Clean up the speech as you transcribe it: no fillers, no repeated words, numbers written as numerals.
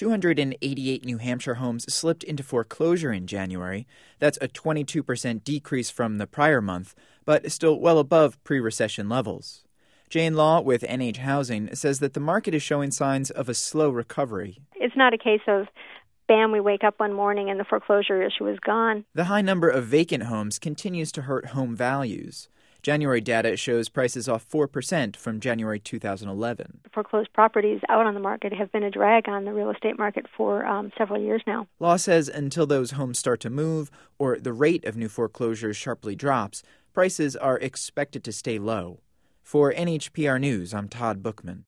288 New Hampshire homes slipped into foreclosure in January. That's a 22% decrease from the prior month, but still well above pre-recession levels. Jane Law with NH Housing says that the market is showing signs of a slow recovery. It's not a case of, bam, we wake up one morning and the foreclosure issue is gone. The high number of vacant homes continues to hurt home values. January data shows prices off 4% from January 2011. Foreclosed properties out on the market have been a drag on the real estate market for several years now. Law says until those homes start to move or the rate of new foreclosures sharply drops, prices are expected to stay low. For NHPR News, I'm Todd Bookman.